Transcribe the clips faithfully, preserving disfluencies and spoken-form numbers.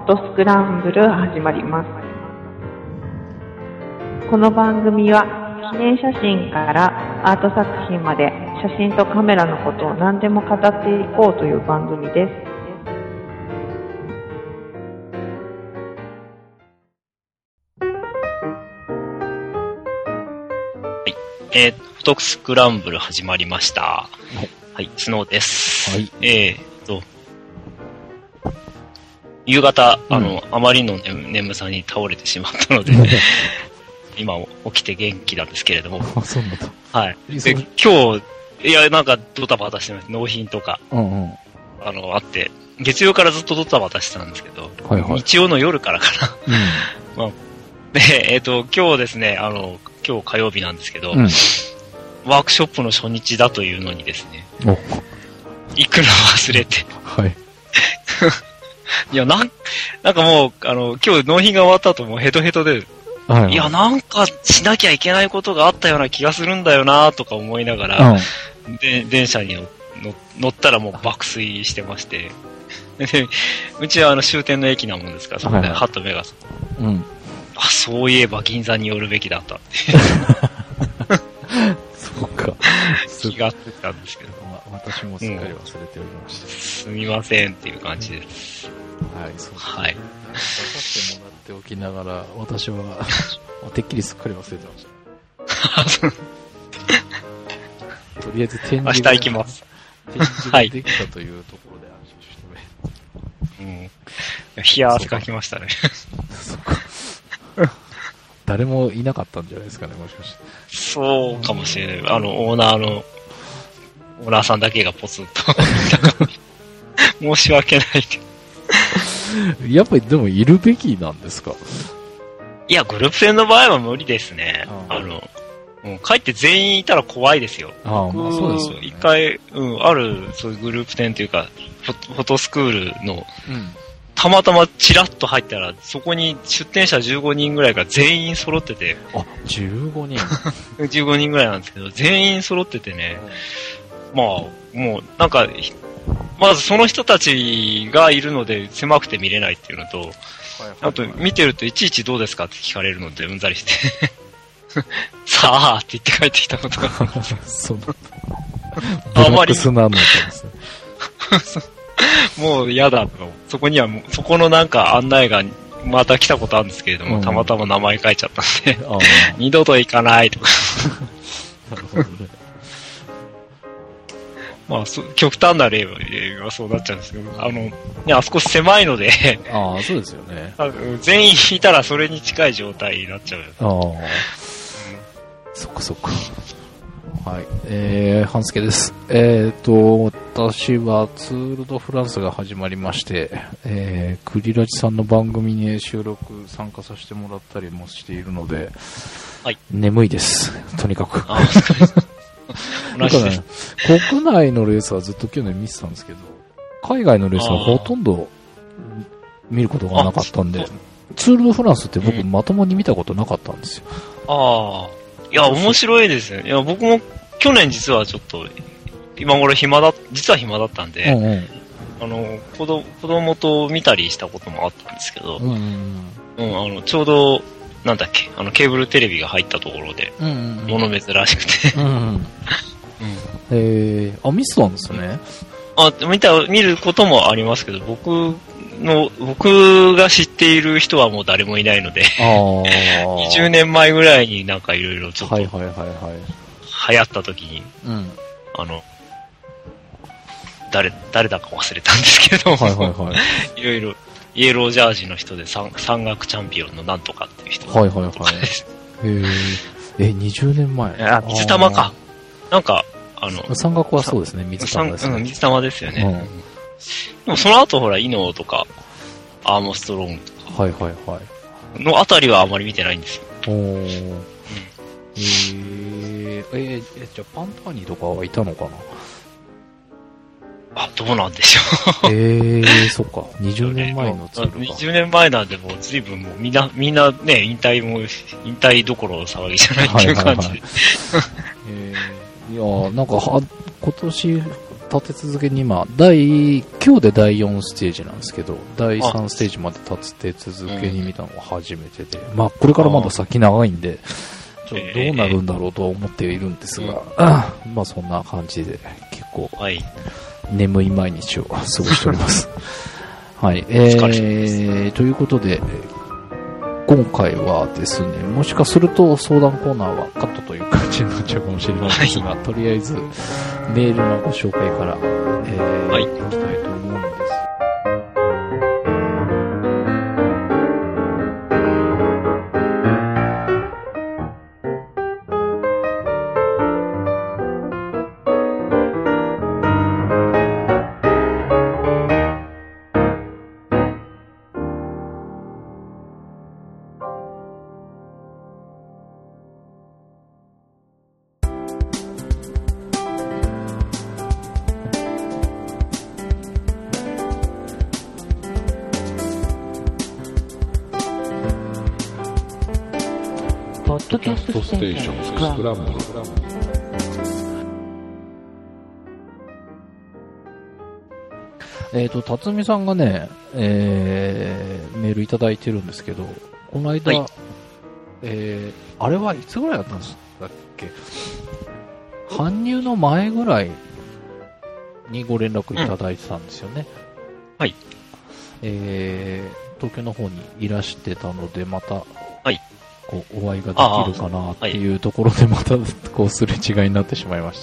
トスクランブル始まります。この番組は記念写真からアート作品まで写真とカメラのことを何でも語っていこうという番組です。 はい、えー、フォトスクランブル始まりました。はい、はい、スノーです。はい、えーと夕方、うん、あのあまりの眠さに倒れてしまったので今起きて元気なんですけれども。 あ、そうなんだ。 はい。で今日いやなんかドタバタしてます。納品とか、うんうん、あのあって月曜からずっとドタバタしてたんですけど、はいはい、日曜の夜からかな。うんまあ、でえっ、ー、と今日ですねあの今日火曜日なんですけど、うん、ワークショップの初日だというのにですね行くの忘れて。はい。いや、なん、なんかもう、あの、今日納品が終わった後もうヘトヘトで、はいはい、いや、なんかしなきゃいけないことがあったような気がするんだよなとか思いながら、うん、で電車に乗ったらもう爆睡してまして、でうちはあの終点の駅なもんですから、そこでハッと目が、はいはい、うん、あ、そういえば銀座に寄るべきだったって。 そうか。 気がついたんですけど。 私もすっかり忘れておりました、うん。 すみませんっていう感じです。 はい、そうです。 はい。 出させてもらっておきながら、私はてっきりすっかり忘れてました。とりあえず展示が、 明日行きます。 展示ができたというところで安心してね。うん。冷や汗かきましたね。 そうか。誰もいなかったんじゃないですかね、もしかして。 そうかもしれない。あの、オーナーの、オーナーさんだけがポツンと。申し訳ない。 やっぱりでもいるべきなんですか？ いや、グループ戦の場合は無理ですね。あ, あの、うん、帰って全員いたら怖いですよ。 ああ、まあそうですよね。 一回、うん、ある、そういうグループ戦というか、フォ, フォトスクールの、うん、たまたまチラッと入ったら、そこに出店者じゅうごにんぐらいが全員揃ってて。 あ、じゅうごにん ? じゅうごにんぐらいなんですけど、全員揃っててね、うん、まあ、もう、なんか、まずその人たちがいるので狭くて見れないっていうのと、はいはいはい、あと見てるといちいちどうですかって聞かれるのでうんざりしてさあって言って帰ってきたことがそうあまりスなのですねもう嫌だとか、そこにはもうそこのなんか案内がまた来たことあるんですけれども、うん、たまたま名前書いちゃったんで二度と行かないとかなるほどね。まあ、極端な例はそうなっちゃうんですけど、あの、ね、あそこ狭いのでああ、そうですよね。 全員いたらそれに近い状態になっちゃう。ああ、うん、 そっかそっか。はい。えー、半助です。えっと、私はツール・ド・フランスが始まりまして、えー、クリラジさんの番組に収録参加させてもらったりもしているので、はい、眠いです。とにかく。あだからね、国内のレースはずっと去年見てたんですけど、海外のレースはほとんど見ることがなかったんで、ツール・ド・フランスって僕まともに見たことなかったんですよ。 ああ、いや面白いですね。いや僕も去年実はちょっと今頃暇だ実は暇だったんで、うんうん、あの子供子供と見たりしたこともあったんですけど、うんうんうん、あのちょうどなんだっけ、あのケーブルテレビが入ったところで、うんうんうん、物珍しくて、うんうんうん、 えー、あ、見てたんですね。 あ、見た見ることもありますけど、僕の僕が知っている人はもう誰もいないので、あにじゅうねんまえぐらいになんかいろいろちょっと流行った時に、うん、あの誰誰だか忘れたんですけど、はいはいはい、いろいろ。イエロージャージの人で山岳チャンピオンのなんとかっていう人とか、はいはいはい、 へえ、にじゅうねんまえ。 あ、水玉か。なんかあの山岳はそうですね、水玉ですね。 うん、水玉ですよね。うん、でもその後ほらイノーとかアーモストロングとか、はいはいはい、のあたりはあまり見てないんですよ。おー、うん、えー、えー、じゃあパンターニとかはいたのかな。 あ、どうなんでしょう。 えー、そっか。にじゅうねんまえのツールか。 にじゅうねんまえなんで、もう随分もうみんな、みんなね、引退も、引退どころの騒ぎじゃないっていう感じで。 えー、いやー、なんかは、今年、 立て続けに今、第、今日でだいよんステージなんですけど、だいさんステージまで立て続けに見たのが初めてで、まあ、これからまだ先長いんで、ちょっとどうなるんだろうとは思っているんですが、えー、まあそんな感じで、結構、眠い毎日を過ごしております。はい、えー、ということで、今回はですね、もしかすると相談コーナーはカットという感じになっちゃうかもしれないですが、はい、とりあえずメールのご紹介から、えーはい、いきたいと思うんです。 ポッドキャストステーションスクランブル。 えっと、辰巳さんがね、えー、メールいただいてるんですけど、この間、はい、えー、あれはいつぐらいだったんですだっけ？搬入の前ぐらいにご連絡いただいてたんですよね。 うん、はい。 えー、東京の方にいらしてたので、また、 はい。 こうお会いができるかなっていうところでまたこうすれ違いになってしまいました。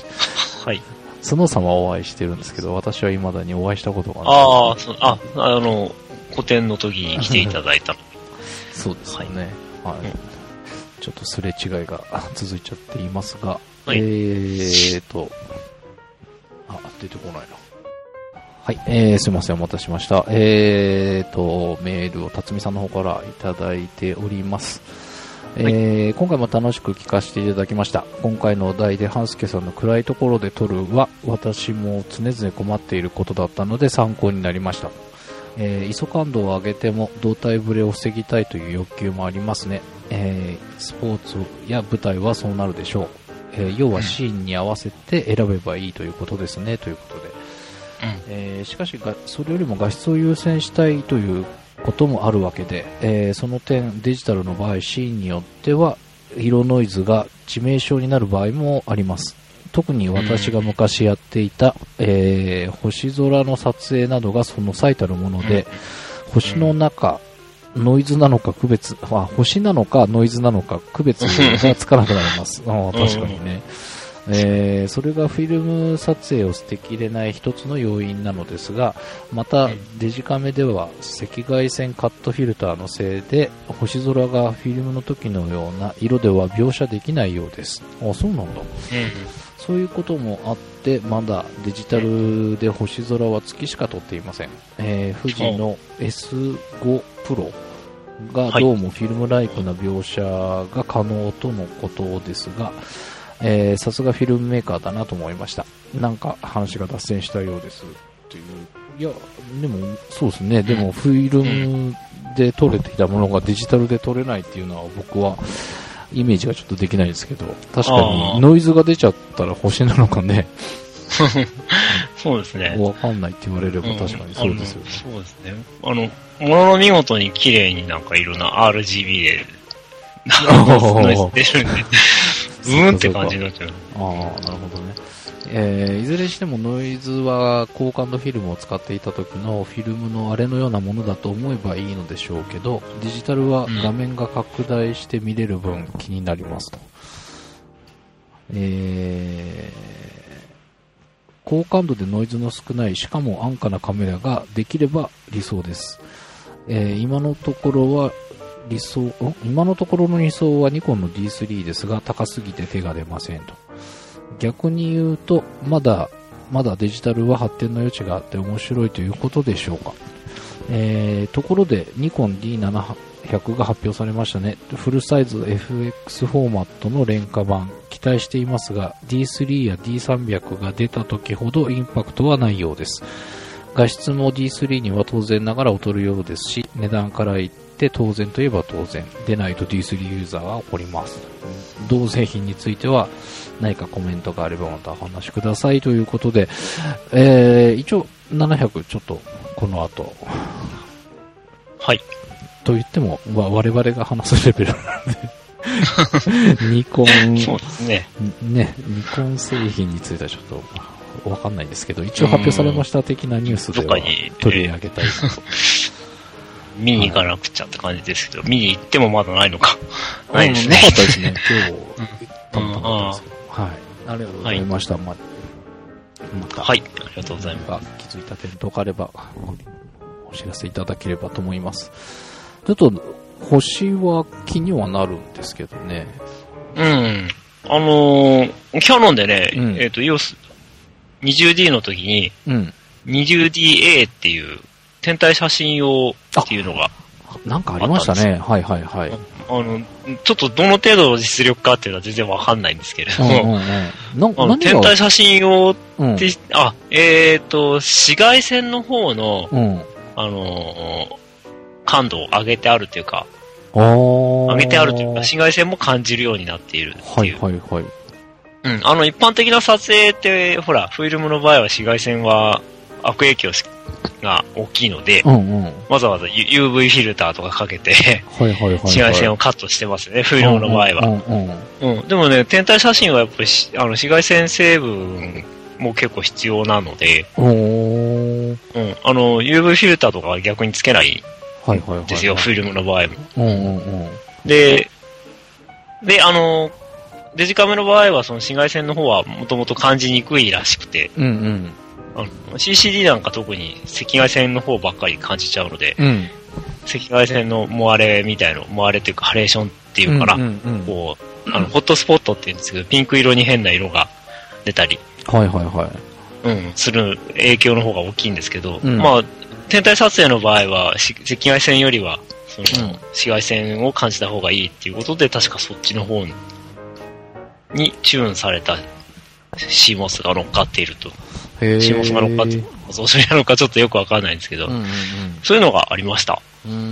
はい。 スノーさんはお会いしてるんですけど、私は未だにお会いしたことがない。 ああ、そう、あ、あの、個展の時に来ていただいたの。 そうですよね。はい。はい、ちょっとすれ違いが続いちゃっていますが、はい、えーと、あ、出てこないな。はい、えー、すいません、お待たせしました。えーと、メールを辰巳さんの方からいただいております。えーはい、今回も楽しく聞かせていただきました。今回のお題で半助さんの暗いところで撮るは私も常々困っていることだったので参考になりました。えー、イソ感度を上げても動体ブレを防ぎたいという欲求もありますね。えー、スポーツや舞台はそうなるでしょう。えー、要はシーンに合わせて選べばいいということですね、ということで。えー、しかしがそれよりも画質を優先したいということもあるわけで、えー、その点デジタルの場合シーンによっては色ノイズが致命傷になる場合もあります。特に私が昔やっていた、えー、星空の撮影などがその最たるもので、星の中ノイズなのか区別、あ、星なのかノイズなのか区別がつかなくなります。あ、確かにね。えー、それがフィルム撮影を捨てきれない一つの要因なのですが、またデジカメでは赤外線カットフィルターのせいで星空がフィルムの時のような色では描写できないようです。あ、そうなんだ、うん、そういうこともあってまだデジタルで星空は月しか撮っていません。えー、富士の エスご プロがどうもフィルムライクな描写が可能とのことですが、えー、さすがフィルムメーカーだなと思いました。なんか話が脱線したようですという。いや、でもそうですね。でもフィルムで撮れていたものがデジタルで撮れないっていうのは僕はイメージがちょっとできないですけど、確かにノイズが出ちゃったら星なのかね。 そうですね。 わかんないって言われれば確かにそうですよね。 うん、そうですね。あの、ものの見事に綺麗になんかいろんな アールジービー でノイズ出るんで。うーんって感じになっちゃう。 ああ、なるほどね。えー、いずれにしてもノイズは高感度フィルムを使っていた時のフィルムのあれのようなものだと思えばいいのでしょうけど、デジタルは画面が拡大して見れる分気になりますと。えー、高感度でノイズの少ないしかも安価なカメラができれば理想です。えー、今のところは理想、今のところの理想はニコンの ディースリー ですが高すぎて手が出ませんと。逆に言うとまだまだデジタルは発展の余地があって面白いということでしょうか。えー、ところでニコン ディーななひゃく が発表されましたね。フルサイズ エフエックス フォーマットの廉価版期待していますが ディースリー や ディーさんびゃく が出た時ほどインパクトはないようです。 画質も ディースリー には当然ながら劣るようですし、値段から言って当然といえば当然。でないと ディースリー ユーザーは怒ります。同製品については何かコメントがあればまたお話しくださいということで、えー、一応ななひゃくちょっとこの後。 はい。 と言っても、我々が話すレベルなんで。ニコン、 そうですね。 ね、ニコン製品についてはちょっとわかんないんですけど、一応発表されました的なニュースでは取り上げたいなと。 見に行かなくちゃって感じですけど、はい、見に行ってもまだないのか。 ないですね。なかったですね、今日。たまたまですけど。はい。ありがとうございました。はい、ままた。はい、ありがとうございます。 気づいた点とかあれば、お知らせいただければと思います。ちょっと、星は気にはなるんですけどね。 うん。あのー、キャノンでね、うん、えっ、ー、と、イオス にじゅうディー の時に、うん、にじゅうディーエー っていう天体写真用っていうのがなんかありましたね。はいはいはい。 あの、ちょっとどの程度の実力かっていうのは全然わかんないんですけれども、うんうんうん、あの天体写真用って、うん、あ、えっ、ー、と、紫外線の方の、うん、あのー、感度を上げてあるというか、上げてあるというか、紫外線も感じるようになっているっていう。 はいはいはい。 うん、あの一般的な撮影って、ほら、フィルムの場合は紫外線は悪影響が大きいので、うんうん、わざわざ ユーブイ フィルターとかかけて、はいはいはいはい、紫外線をカットしてますね、フィルムの場合は。うんうんうんうん、でもね、天体写真はやっぱりあの紫外線成分も結構必要なので、うん、あの ユーブイ フィルターとかは逆につけないはいはいはいはい、 ですよ、フィルムの場合も。 うんうんうん、で、 で、あの、デジカメの場合はその紫外線の方はもともと感じにくいらしくて、うんうん、あの シーシーディー なんか特に赤外線の方ばっかり感じちゃうので、うん、赤外線のモアレみたいな、モアレというかハレーションっていうかな、うんうんうん、こう、あの、ホットスポットって言うんですけど、ピンク色に変な色が出たり、 はいはいはい。 うん、する影響の方が大きいんですけど、うん、まあ、天体撮影の場合は、赤外線よりは、その、紫外線を感じた方がいいっていうことで、確かそっちの方にチューンされた シーモス が乗っかっていると。シーモス が乗っかっている。そうするのかちょっとよくわかんないんですけど、うんうんうん、そういうのがありました。うーん。うん、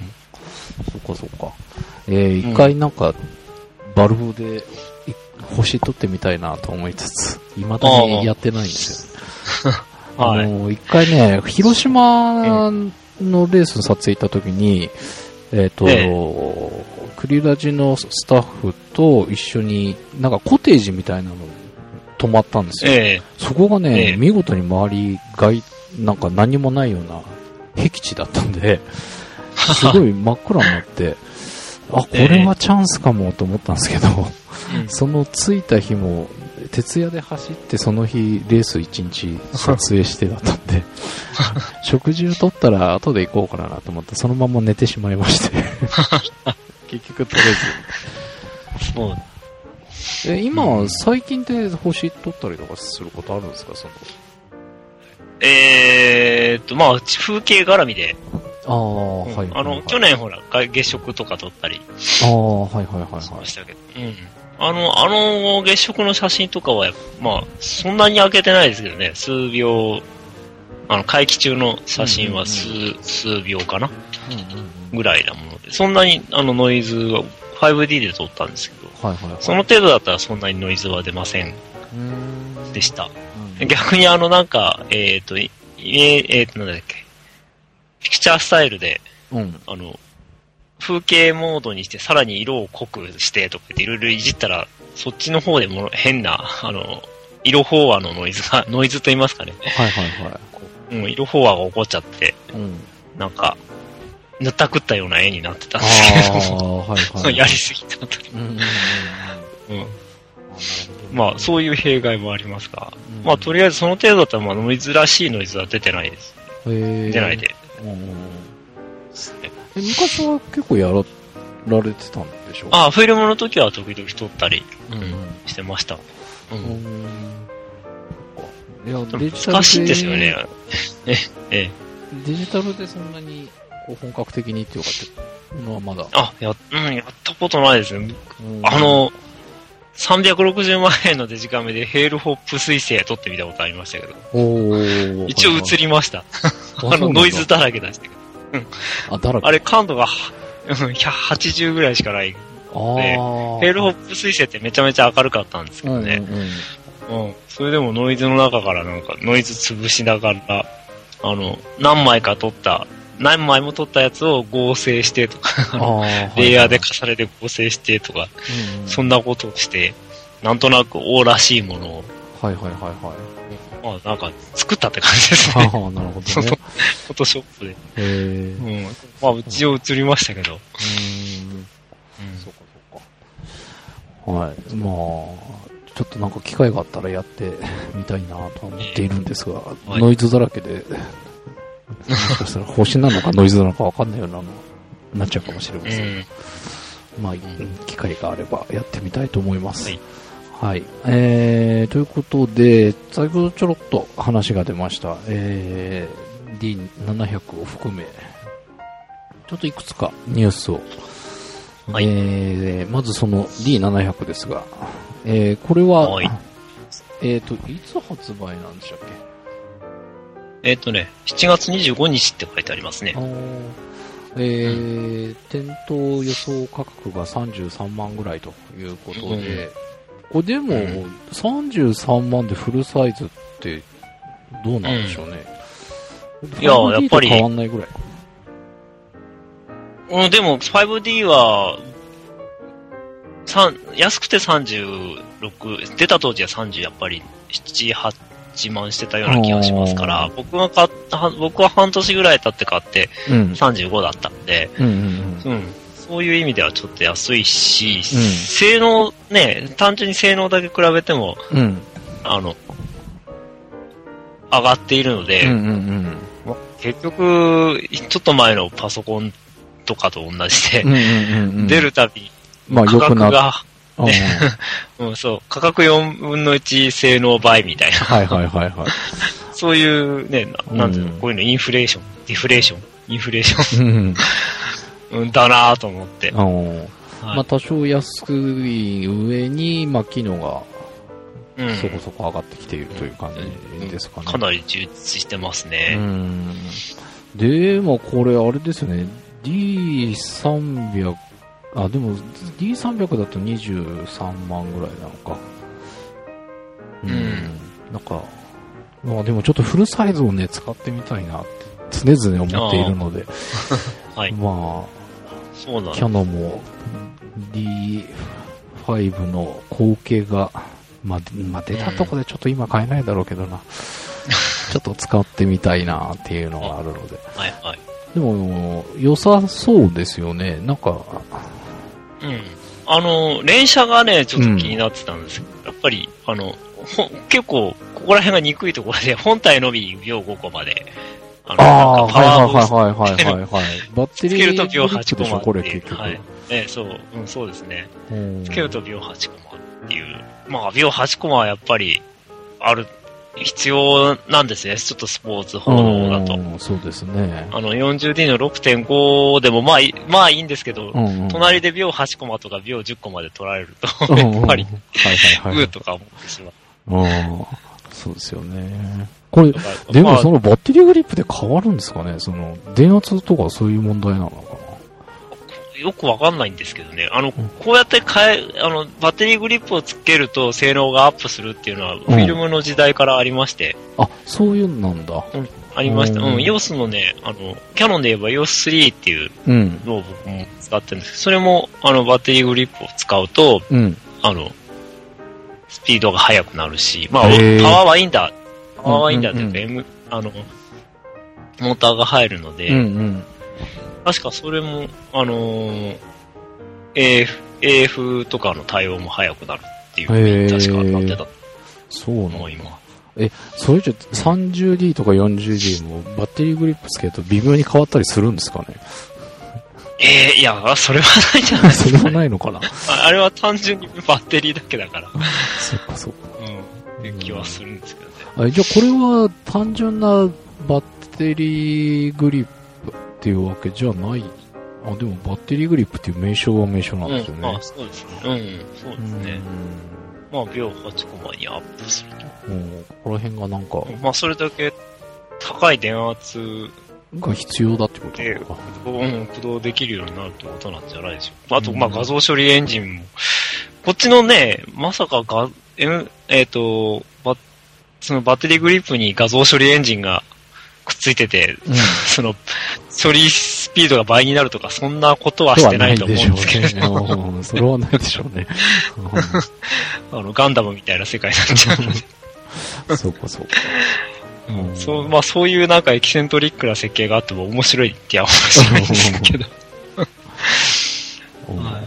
そっかそっか。えー、一回なんか、バルブで星撮ってみたいなと思いつつ、未だにやってないんですよ。あの、一回ね、広島のレースの撮影行った時に、えっと、ええ、クリラジのスタッフと一緒に、なんかコテージみたいなの泊まったんですよ。ええ、そこがね、ええ、見事に周り外、なんか何もないような僻地だったんで、すごい真っ暗になって、あ、これはチャンスかもと思ったんですけど、ええ、その着いた日も、徹夜で走ってその日レース一日撮影してだったんで食事を取ったら後で行こうかなと思ってそのまま寝てしまいまして結局取れずそうえ今、うん、最近って星取ったりとかすることあるんですかそのえーっとまあ風景絡みでああ、はい、はい、 あの去年ほら月食とか撮ったりああはいはいはいはいしましたけどうんあの、あの月食の写真とかは、まあ、そんなに開けてないですけどね、数秒、あの、会期中の写真は数、うんうんうん、数秒かな、うんうんうん、ぐらいなもので、そんなにあのノイズは ファイブディー で撮ったんですけど、はいはいはい、その程度だったらそんなにノイズは出ませんでした。うん、逆にあの、なんか、えっ、ー、と、えー、えー、と、なんだっけ、ピクチャースタイルで、うん、あの、風景モードにしてさらに色を濃くしてとかいろいろいじったらそっちの方でも変なあの色飽和のノイズがノイズと言いますかねはいはいはい、 うん、色飽和が起こっちゃって、うん、なんか塗ったくったような絵になってたんですけどあ、はいはい、やりすぎたと、うんうんうんうん、まあそういう弊害もありますが、うん、まあとりあえずその程度だったらまあノイズらしいノイズは出てないです、ね、出ないで、うんうん昔は結構やられてたんでしょうかああ、フィルムの時は時々撮ったり、うん、してました。うん。いや、デジタルで難しいんですよね。え、え。 デジタルでそんなにこう本格的にっていうかっていうのはまだ。 あ、や、うん、やったことないですね。あの、 さんびゃくろくじゅうまんえんのデジカメでヘールホップ水星撮ってみたことありましたけど。 お一応映りました。あの、ノイズだらけ出してけど。 あ、だらけ。 あれ、感度がひゃくはちじゅうぐらいしかないので、ヘールホップ水星ってめちゃめちゃ明るかったんですけどね。うん、うんうん。それでもノイズの中からなんか、ノイズ潰しながら、あの、何枚か撮った、何枚も撮ったやつを合成してとか、レイヤーで重ねて合成してとか、うんうん、そんなことをして、なんとなく王らしいものを、 はいはいはいはい。 まあなんか作ったって感じですね。 ああ、なるほどね。フォトショップで。 へえ。 うん。まあ一応映りましたけど。うん。うん。 そうかそうか。はい。まあ、ちょっとなんか機会があったらやってみたいなと思っているんですが、えーはい、ノイズだらけで、もしかしたら星なのかノイズなのかわかんないようなのなっちゃうかもしれません。うん、まあ、機会があればやってみたいと思います。はい。はい。えー、ということで、先ほどちょろっと話が出ました。えー、ディーななひゃく を含め、ちょっといくつかニュースを。はい、えー、まずその ディーななひゃく ですが、えー、これは、はい、えーと、いつ発売なんでしたっけ？ えっとね、しちがつにじゅうごにちって書いてありますね。 えー、うん、店頭予想価格がさんじゅうさんまんぐらいということで、うん、これでも、うん、さんじゅうさんまんでフルサイズってどうなんでしょうね。 うん、いや、やっぱり。 変わんないぐらい。 うん、でも ファイブディー は、安くてさんじゅうろく、出た当時はさんじゅうやっぱりなな、はちまんしてたような気がしますから、僕が買った、僕は半年ぐらい経って買ってさんじゅうごだったんで、うんうんうんうん、そういう意味ではちょっと安いし、うん、性能ね、単純に性能だけ比べても、うん、あの、上がっているので、うんうんうん、結局、ちょっと前のパソコンとかと同じで、うんうんうんうん、出るたびに価格が、ね、うん、そう、価格よんぶんのいち性能倍みたいな。 はいはいはいはい。 そういうね、ななんていうの、うん、こういうのインフレーション、ディフレーション、インフレーション、うん、だなぁと思って。はい、 まあ多少安い上に、まあ機能がそこそこ上がってきているという感じですかね。 うん、かなり充実してますね。うん、 で、まあこれあれですね、ディーさんびゃく、あ、でも ディーさんびゃく だとにじゅうさんまんぐらいなのか。うん。うん、なんか、まあでもちょっとフルサイズをね、使ってみたいなって常々思っているので。はい。まあ、そうなんキャノンも ディーファイブ の後継が、まあ、まあ出たとこでちょっと今買えないだろうけどな。うん、ちょっと使ってみたいなっていうのがあるので。はいはい。でも、良さそうですよね。なんか、 うん。あの、連射がね、ちょっと気になってたんですけど、うん、やっぱり、あの、結構、ここら辺が憎いところで、本体のみ秒ごこまで、 あの、あなんかパワーブーストはいはいはいはいはい。バッテリーつけると秒はちコマこれ結局。 はい。ね、そう、うん、そうですね。つけると秒はちコマっていう。まあ、秒はちコマはやっぱり、ある、必要なんですね。ちょっとスポーツ報道だと。 そうですね。 あの よんじゅうディー の ろくてんご でもまあいい、まあいいんですけど、うんうん、隣で秒はちコマとか秒じゅっコマで取られると、やっぱり、グーとか思ってしまう。 あそうですよね。これ、でもそのバッテリーグリップで変わるんですかね、その、電圧とかそういう問題なのかな。 よくわかんないんですけどね。あの、こうやって変え、あの、バッテリーグリップをつけると性能がアップするっていうのは、フィルムの時代からありまして。 うん、あ、そういうのなんだ。 うん、ありました。うん、イオス のね、あの、キャノンで言えば イオススリー っていうのを僕も使ってるんですけど、それも、あの、バッテリーグリップを使うと、うん、あの、スピードが速くなるし、まあ、パワーはいいんだ。パワーはいいんだっていうか、うんうんうん、M、あの、モーターが入るので、うんうん確かそれも、あのー、エーエフ、エーエフ とかの対応も早くなるっていう風に確かなってた。 そうなの今。え、それじゃ さんじゅうディー とか よんじゅうディー もバッテリーグリップつけると微妙に変わったりするんですかねえー、いや、それはないじゃないですか、ね。 それはないのかなあれは単純にバッテリーだけだから。 そっかそっか。 うん。っていう気はするんですけどね。 あじゃあこれは単純なバッテリーグリップっていうわけじゃない。 あ、でもバッテリーグリップっていう名称は名称なんですよね。 うん、あ、そうですね。うん、そうですね。まあ、秒はちコマにアップすると。 うん、ここら辺がなんか。 まあ、それだけ高い電圧が必要だってことで、うん、駆動できるようになるってことなんじゃないでしょうか。あと、まあ、画像処理エンジンも、こっちのね、まさかが、M、えっ、ー、と、バそのバッテリーグリップに画像処理エンジンがくっついてて、うん、その、処理スピードが倍になるとか、そんなことはしてないと思うんですけれども。 ね、それはないでしょうね。 あの、ガンダムみたいな世界になっちゃうので。 そうか、そうか。 うん、そう、まあそういうなんかエキセントリックな設計があっても面白いってや面白いんですけど。 はい、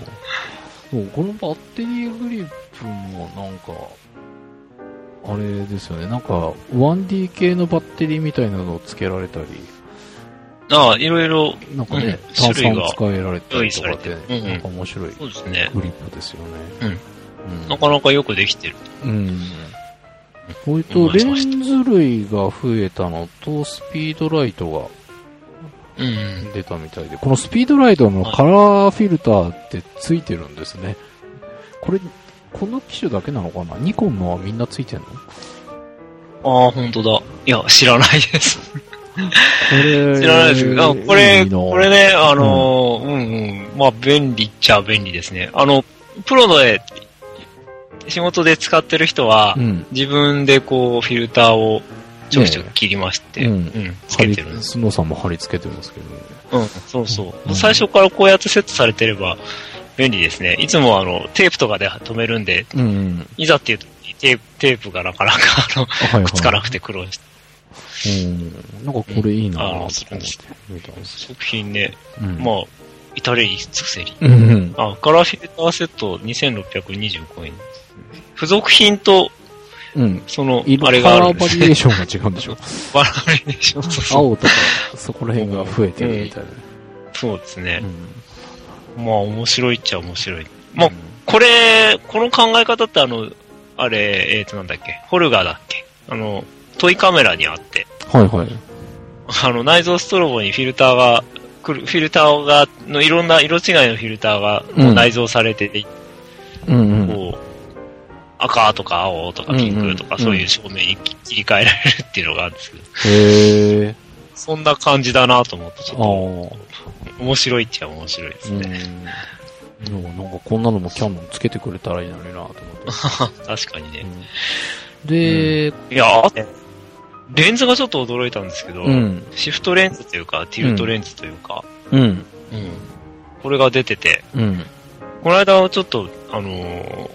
もうこのバッテリーグリップもなんか、あれですよね、なんか ワンディー 系のバッテリーみたいなのを付けられたり、 ああ、いろいろ、 なんかね、うん、炭酸使えられたりとかで、うんうん、なんか面白いグリップですよね。 うんうん、なかなかよくできてる。 うん。こういうと、レンズ類が増えたのと、スピードライトが出たみたいで、うん、このスピードライトのカラーフィルターってついてるんですね。これ、この機種だけなのかな？ニコンのはみんなついてんの？ ああ、ほんとだ。いや、知らないです。これ知らないですけど、これ、これね、あの、うん、うんうんまあ、便利っちゃ便利ですね。あの、プロで、仕事で使ってる人は、うん、自分でこう、フィルターをちょくちょく切りまして、ねうんうん、つけてるんです。 スノーさんも貼り付けてますけどね。うん、そうそう。うん、最初からこうやってセットされてれば、便利ですね。いつもあの、テープとかで止めるんで、うんうん、いざっていうとテープ、テープがなかなかあの、はいはい、くっつかなくて苦労して。 うん。なんかこれいいなぁ、うん、あの、 するんです。食品ね、うん、まあ、至れり尽くせり。 うんうん、 あ、カラーフィルターセットにせんろっぴゃくにじゅうごえん。付属品と、うん、その、あれがあるんです、ね。 カラーバリエーションが違うんでしょバラバリエーション。そうそう青とか、そこら辺が増えてるみたいな。 そうですね。うん、まあ、面白いっちゃ面白い。まあ、うん、これ、この考え方ってあの、あれ、えっとなんだっけ、ホルガーだっけあの、トイカメラにあって。 はいはい。 あの、内蔵ストロボにフィルターが、フィルターが、のいろんな色違いのフィルターがもう内蔵されてて、うん、こう、赤とか青とかピンクとかそういう照明に切り替えられるっていうのがあるんですけど。 へー。 そんな感じだなと思って、ちょっと、面白いっちゃ面白いですね。 うん。なんかこんなのもキャノンつけてくれたらいいのになと思って。 確かにね。 うん、で、うん、 いや、レンズがちょっと驚いたんですけど、うん、シフトレンズというか、ティルトレンズというか、 うん。うん。 これが出てて、うん。この間ちょっと、あのー、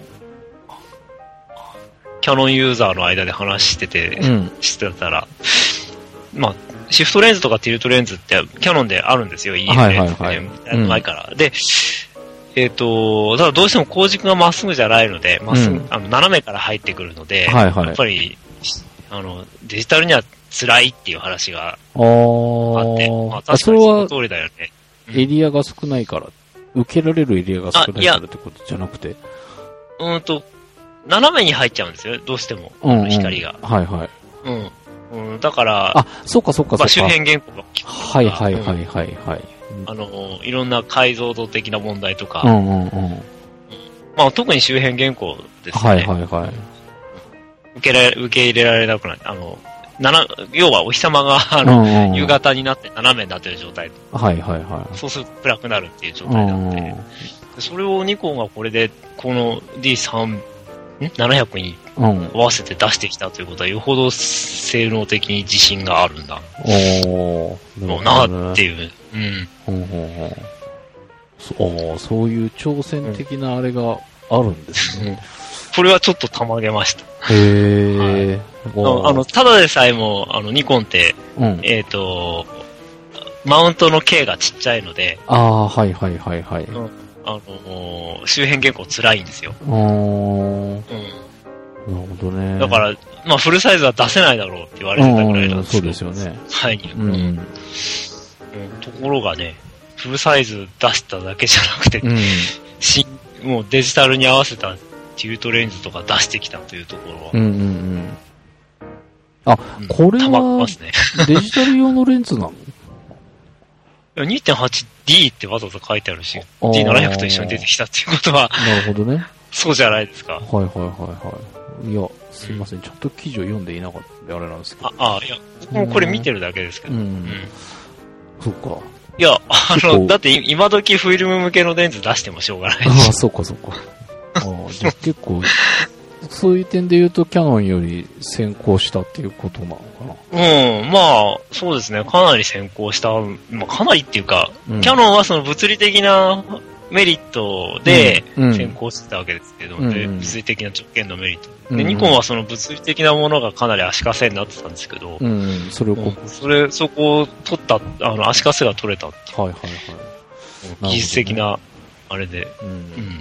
キャノンユーザーの間で話してて、うん、してたら、まあ、シフトレンズとかティルトレンズってキャノンであるんですよ、イーエム レンズって、はいはいはい、前から。うん、で、えっ、ー、と、ただどうしても光軸がまっすぐじゃないので、まっすぐ、うん、あの、斜めから入ってくるので、はいはい、やっぱり、あの、デジタルには辛いっていう話があって、あまあ、確かにその通りだよね。 エリアが少ないから、受けられるエリアが少ないからってことじゃなくて。 うんと、斜めに入っちゃうんですよ、どうしても。うんうん、光が。 はいはい。 うん。うん、だから、 あ、そうかそうかそうか。まあ、 周辺原稿が聞く。 はいはいはいはいはい。 うん、あの、いろんな解像度的な問題とか。 うんうんうん。 まあ、特に周辺原稿ですね。 はいはいはい。 受けられ、受け入れられなくなる。あの、なな、要はお日様が、あの、うんうんうん、夕方になって斜めになってる状態。 はいはいはい。 そうすると暗くなるっていう状態なので、うんうん、それをニコンがこれで、この ディースリー、ななひゃくに合わせて出してきたということは、よほど性能的に自信があるんだ。 おー。なっていう。うん。 ほうほうほう。そ, そういう挑戦的なあれがあるんですね。うん、 これはちょっとたまげました。 へー。 はい、あの、ただでさえも、あの、ニコンって、うん、えっ、ー、と、マウントの径がちっちゃいので。 ああ、はいはいはいはい。うんあのー、周辺原稿辛いんですよ。 あー。うん。なるほどね。 だから、まあフルサイズは出せないだろうって言われてたぐらいなんですよ。そうですよね。 はい。 うん、うん。 ところがね、フルサイズ出しただけじゃなくて、うん、新もうデジタルに合わせたティルトレンズとか出してきたというところは。 うんうんうん。あ、うん、これは、ね、デジタル用のレンズなの？ にてんはちディー ってわざわざ書いてあるし、ディーななひゃく と一緒に出てきたっていうことは、 なるほどね。 そうじゃないですか。 はいはいはいはい。いや、すいません、ちゃんと記事を読んでいなかったんであれなんですけど。 あ、あ、いや、もうこれ見てるだけですけど。うん。うん、 そっか。 いや、あの、だって今時フィルム向けのレンズ出してもしょうがないし。 ああ、そっかそっか。ああ、じゃあ結構、そういう点で言うとキャノンより先行したっていうことなのかな。うん、まあ、そうですね。かなり先行した。まあ、かなりっていうか、うん、キャノンはその物理的なメリットで先行してたわけですけど、うん、で、物理的な直径のメリット。で、ニコンはその物理的なものがかなり足かせになってたんですけど、 うん、それをこう、それ、そこを取った、あの、足かせが取れたっていう。 はいはいはい。技術的な、あれで、うん。うん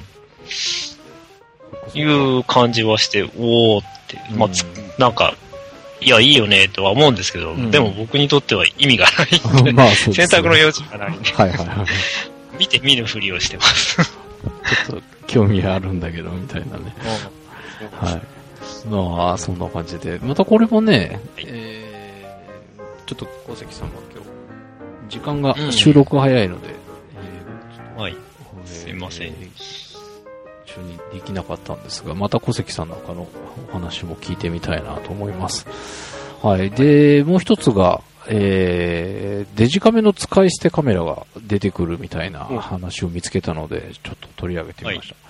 いう感じはして、おーって、まあ、つ、なんか、いや、いいよね、とは思うんですけど、うん、でも僕にとっては意味がないんで、まあそうですね、選択の余地がないんで、はいはいはい。見て見ぬふりをしてます。 ちょっと興味あるんだけど、みたいなね。はい。まあ、そんな感じで。またこれもね、はい、えー、ちょっと小関さんが今日、時間が収録が早いので、うんえー、はい。すいません。 にできなかったんですが、また小関さんなんかのお話も聞いてみたいなと思います。はい。で、もう一つが、えー、デジカメの使い捨てカメラが出てくるみたいな話を見つけたので、ちょっと取り上げてみました。はい、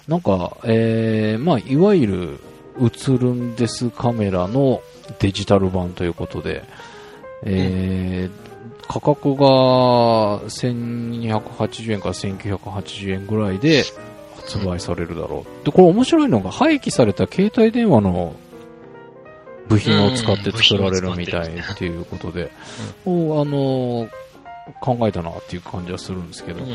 なんか、えー、まあ、いわゆる映るんですカメラのデジタル版ということで、えー、価格がせんにひゃくはちじゅうえんからせんきゅうひゃくはちじゅうえんぐらいで、発売されるだろう。で、これ面白いのが廃棄された携帯電話の部品を使って作られるみたいっていうことで、うん、あの、考えたなっていう感じはするんですけど。うん、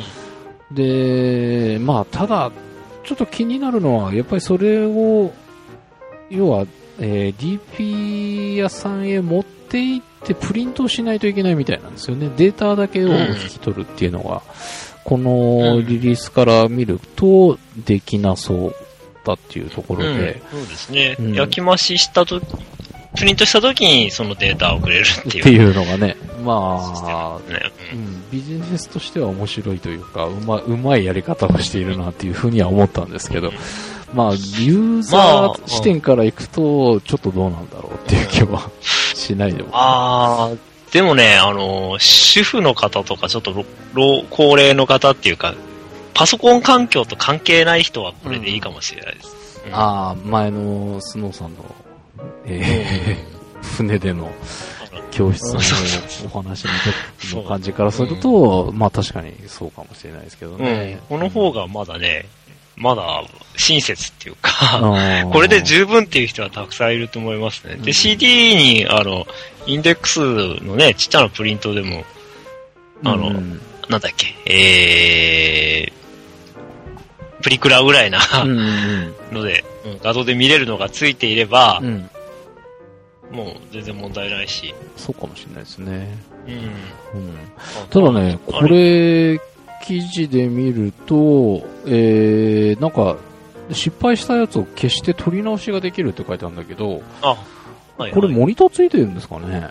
で、まあ、ただ、ちょっと気になるのは、やっぱりそれを、要は、えー、ディーピー 屋さんへ持って行ってプリントをしないといけないみたいなんですよね。データだけを引き取るっていうのが。うんこのリリースから見るとできなそうだっていうところで、うん、 そうですね、うん、焼き増ししたとプリントした時にそのデータをくれるっていうっていうのがね、まあ、ねうん、ビジネスとしては面白いというかうまうまいやり方をしているなっていうふうには思ったんですけど、まあユーザー視点からいくとちょっとどうなんだろうっていう気はしないでも、 ああでもね、あの、主婦の方とか、ちょっと老、高齢の方っていうか、パソコン環境と関係ない人はこれでいいかもしれないです。 うんうん、ああ、前のスノーさんの、えー、船での教室のお話の感じからすると、うん、まあ確かにそうかもしれないですけどね。 うん、この方がまだね、まだ親切っていうか、これで十分っていう人はたくさんいると思いますね。で、シーディー に、あの、インデックスのね、ちっちゃなプリントでも、あの、うん、なんだっけ、えー、プリクラぐらいなので、うん、画像で見れるのがついていれば、うん、もう全然問題ないし。 そうかもしれないですね。うん。うん、ただね、これ、記事で見ると、えー、なんか、失敗したやつを消して撮り直しができるって書いてあるんだけど、あ、はいはい、これモニターついてるんですかね？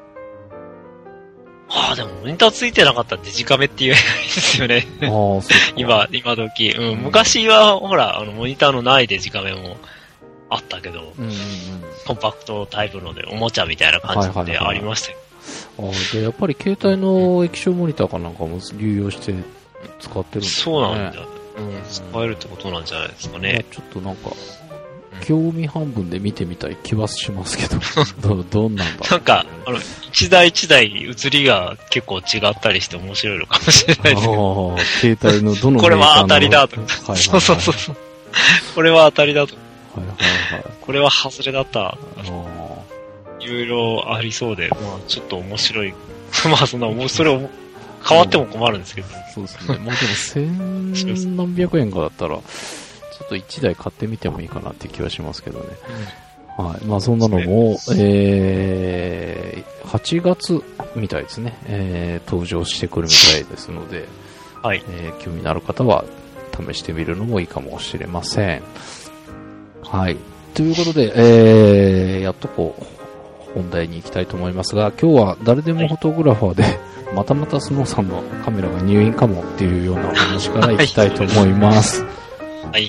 はあ、でもモニターついてなかったらデジカメって言えないですよね。ああ、そうか。今、今時、うん。昔は、ほら、あの、モニターのないデジカメもあったけど、うんうんうん、コンパクトタイプので、おもちゃみたいな感じでありましたよ。 はいはいはい、あで、やっぱり携帯の液晶モニターかなんかも流用して使ってるんですかね。 そうなんだ。うん、使えるってことなんじゃないですかね。 ちょっとなんか、興味半分で見てみたい気はしますけど、ど, どんなんだろう、ね、 なんか、あの、一台一台映りが結構違ったりして面白いのかもしれないですけど。 携帯のどのこれは当たりだと。はいはいはい、そうそうそう。これは当たりだと。はいはいはい、これは外れだった。いろいろありそうで、まあちょっと面白い。まあそんな、もうそれを変わっても困るんですけど。 そうですね。まあでも千何百円かだったら、ちょっと一台買ってみてもいいかなって気はしますけどね。うん、はい。まあそんなのも、えー、はちがつみたいですね。えー、登場してくるみたいですので、はい。えー、興味のある方は試してみるのもいいかもしれません。はい。ということで、えー、やっとこう、 本題に行きたいと思いますが、今日は誰でもフォトグラファーで、はい、またまたスノーさんのカメラが入院かもっていうようなお話から行きたいと思います。 はい。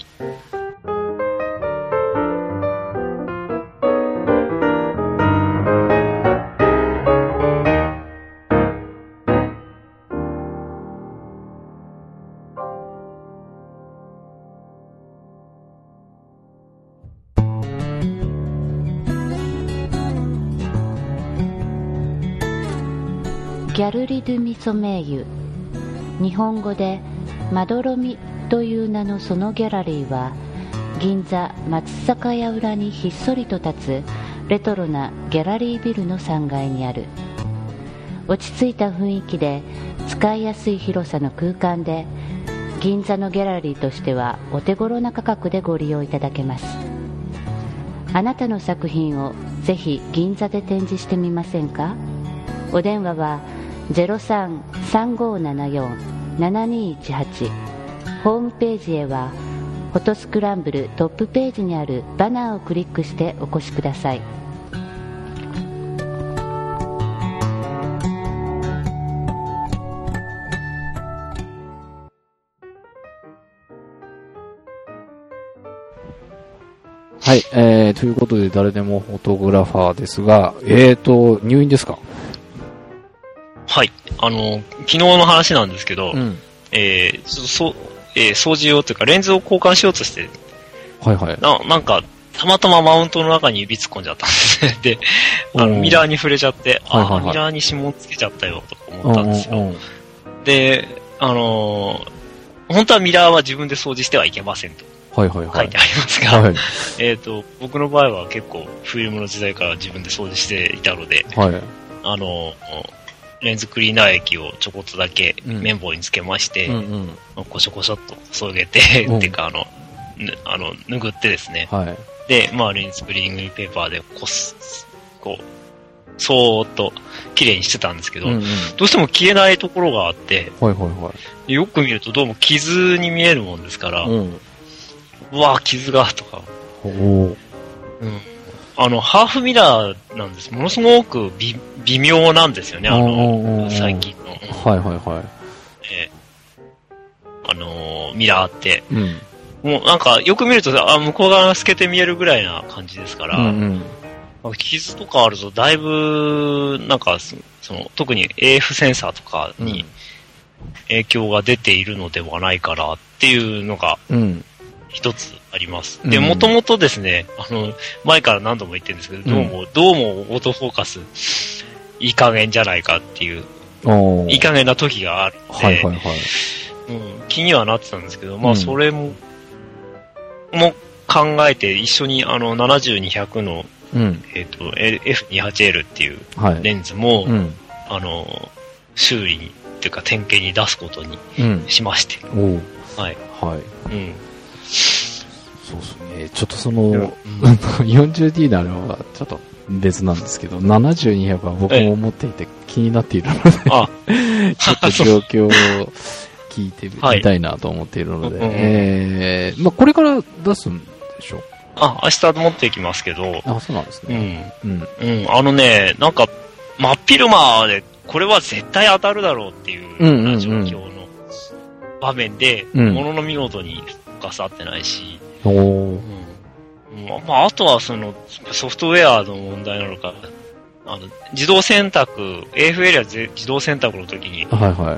ギャルリ・ドゥ・ミソメイユ、日本語でまどろみという名のそのギャラリーは、銀座松坂屋裏にひっそりと立つレトロなギャラリービルのさんがいにある。落ち着いた雰囲気で使いやすい広さの空間で、銀座のギャラリーとしてはお手頃な価格でご利用いただけます。あなたの作品をぜひ銀座で展示してみませんか。お電話は ゼロさん さんごーななよん ななにーいちはち、 ホームページへはフォトスクランブルトップページにあるバナーをクリックしてお越しください。 はい、えー、ということで誰でもフォトグラファーですが、えーと、入院ですか？ はい。あの、昨日の話なんですけど、うん、えー、そ、えー、掃除用というかレンズを交換しようとして、 はいはい。 な、なんか、たまたまマウントの中に指突っ込んじゃったんですね。で、あの、ミラーに触れちゃって、はいはいはい、あ、ミラーに指紋つけちゃったよ、とか思ったんですよ。で、あのー、本当はミラーは自分で掃除してはいけませんと。 はいはいはい。 書いてありますが、はい、えっと、僕の場合は結構フィルムの時代から自分で掃除していたので、はい、あの、レンズクリーナー液をちょこっとだけ綿棒につけまして、うんうんうん、コショコショっとそげて、うん、っていうかあの、あの、拭ってですね、はい、で、まあレンズクリーニングペーパーでこす、こう、そーっと綺麗にしてたんですけど、うんうん、どうしても消えないところがあって、はいはいはい、よく見るとどうも傷に見えるもんですから、うん、うわ、傷が、とか。おー。うん。あの、ハーフミラーなんです。ものすごく微、微妙なんですよね、あの、最近の。 はいはいはい。 えー、あのー、ミラーって。うん。もうなんか、よく見ると、あ、向こう側が透けて見えるぐらいな感じですから、うんうん、傷とかあると、だいぶ、なんか、その、特に エーエフ センサーとかに影響が出ているのではないかなっていうのが、うん一つあります。で、もともとですね、あの、前から何度も言ってるんですけど、どうも、うん、どうもオートフォーカス、いい加減じゃないかっていう、いい加減な時があるので、はいはいはい、うん、気にはなってたんですけど、まあ、それも、うん、も考えて一緒にあの、ななじゅうにひゃくの、うん、えっと、エフにじゅうはちエル っていうレンズも、はいうん、あの、修理に、っていうか点検に出すことにしまして、うん、はい。はい。うん。 そうですね。ちょっとその、うん、よんじゅうディー なのはちょっと別なんですけど、ななじゅうにひゃくは僕も持っていて気になっているので、あちょっと状況を聞いてみたいなと思っているので、はい、えー、まあこれから出すんでしょう？ あ、明日持っていきますけど、 あ、そうなんですね。 うん。うん。うん、あのね、なんか、真っ昼間で、これは絶対当たるだろうっていうような状況の場面で、うん、ものの見事にフォーカス合ってないし、おうんまあ、あとはそのソフトウェアの問題なのか、あの自動選択、エーエフ エリア自動選択の時に、はいはい、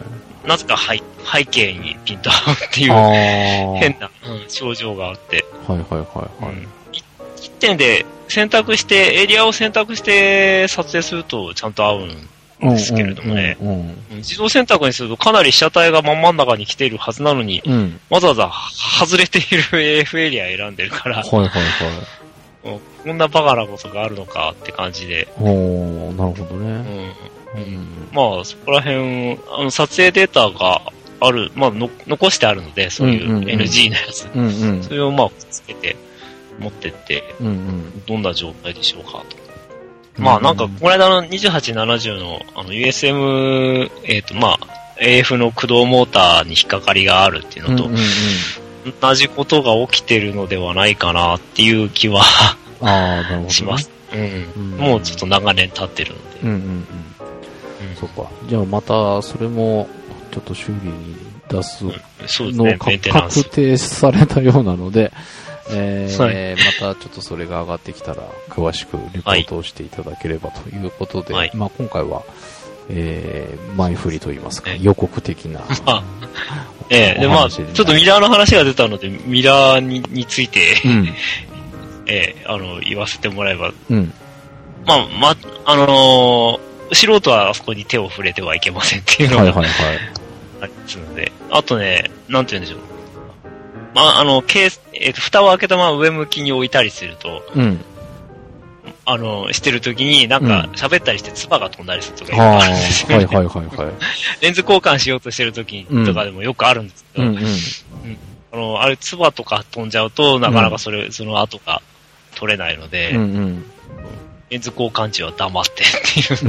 なぜか背背景にピント合うっていう変な、うん、症状があって、はいはいはいはい。うん、一点で選択して、エリアを選択して撮影するとちゃんと合うんですけれどもね、うんうんうんうん、自動選択にするとかなり被写体が真ん中に来ているはずなのに、うん、わざわざ外れている エーエフ エリア選んでるから、はいはいはい、こんなバカなことがあるのかって感じで。 おー、なるほどね。 うんうん、まあそこら辺あの撮影データがある、まあの残してあるので、そういう エヌジー のやつ、うんうんうん、それをまあつけて持ってって、うんうん、どんな状態でしょうかと。まあなんか、この間のにじゅうはちななじゅうのあの ユーエスエム、えっとまあ エーエフ の駆動モーターに引っかかりがあるっていうのと、うんうんうん、同じことが起きてるのではないかなっていう気はああ、なるほど、ね。 します。うん。もうちょっと長年経ってるので。 うんうんうん。うん、そっか。じゃあまた、それも、ちょっと修理に出すのが確定されたようなので、えーはい、またちょっとそれが上がってきたら、詳しくレポートをしていただければということで、はい、まあ今回は、えー、前振りといいますか、予告的な。 あええー、で、まあ、ちょっとミラーの話が出たので、ミラーにについて、うん、えー、あの、言わせてもらえば、うん、まあ、ま、あのー、素人はあそこに手を触れてはいけませんっていうのが、はいはいはい、ありますので、あとね、なんて言うんでしょう。まあ、あの、ケース、えっと、蓋を開けたまま上向きに置いたりすると、うん、あの、してるときに、なんか、喋ったりして唾が飛んだりするとかよくあるんですよね。はいはいはいはい。レンズ交換しようとしてるときとかでもよくあるんですけど、うんうんうん、あの、あれ、唾とか飛んじゃうと、なかなかそれ、うん、その後が取れないので、うんうん、レンズ交換値は黙ってっていう。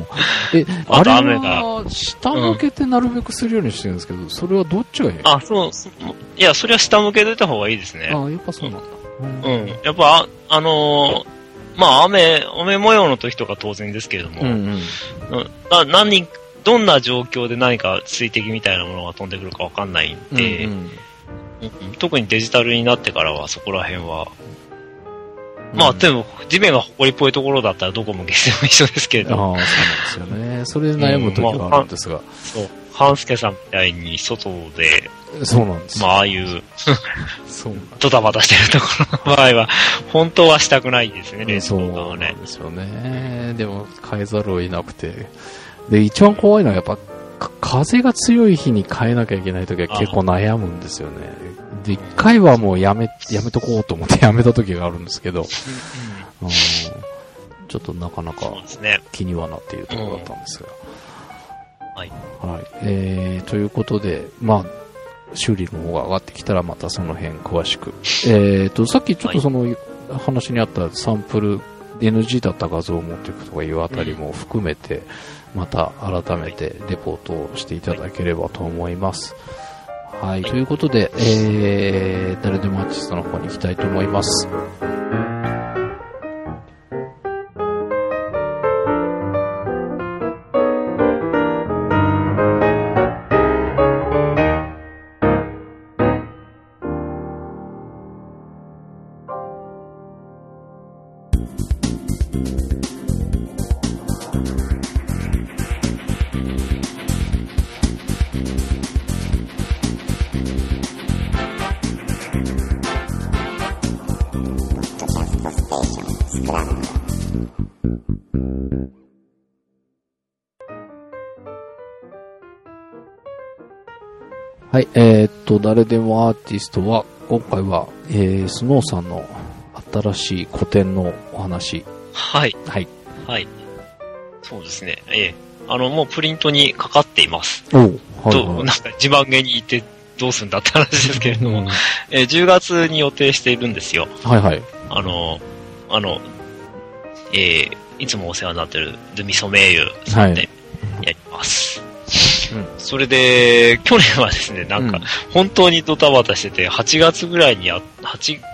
え、あれは、下向けてなるべくするようにしてるんですけど、うん、それはどっちがいい？ あ、そう、いや、それは下向けといた方がいいですね。 あ、やっぱそうなんだ。 うん。うん、やっぱ、あ、あのー、まあ、雨、雨模様の時とか当然ですけれども、うんうん、な何、どんな状況で何か水滴みたいなものが飛んでくるかわかんないんで、うんうん、特にデジタルになってからはそこら辺は、うん、まあ、でも、地面が埃っぽいところだったらどこもゲスでも一緒ですけれども。 ああ、そうなんですよね。それで悩む時はあるんですが。うんまあ、 そう。半助さんみたいに外で、 そうなんです。 まあ、ああいう、そうドタバタしてるところの場合は、本当はしたくないですね、レース交換はね。 そうですよね。でも、変えざるを得なくて。で、一番怖いのはやっぱ、風が強い日に変えなきゃいけない時は結構悩むんですよね。で、一回はもうやめ、やめとこうと思ってやめた時があるんですけど、うん、ちょっとなかなか気にはなっているところだったんですが。 はい。 はい。えー、ということで、まあ、修理の方が上がってきたらまたその辺詳しく。えーと、さっきちょっとその話にあったサンプル、エヌジー だった画像を持っていくとかいうあたりも含めて、また改めてレポートをしていただければと思います。はい。ということで、えー、誰でもアーティストの方に行きたいと思います。はい、えー、っと、誰でもアーティストは、今回は、えー、スノーさんの新しい個展のお話。 はい。 はい。 はい。そうですね。えー、あの、もうプリントにかかっています。 おう、はいはい、 と、なんか自慢げに言ってどうすんだって話ですけれども、えー、じゅうがつに予定しているんですよ。 はいはい。 あの、あの、えー、いつもお世話になってるドゥミソメイユさんでやります。はい、うん、それで、去年はですね、なんか、本当にドタバタしてて、はちがつぐらいにや、はち、ん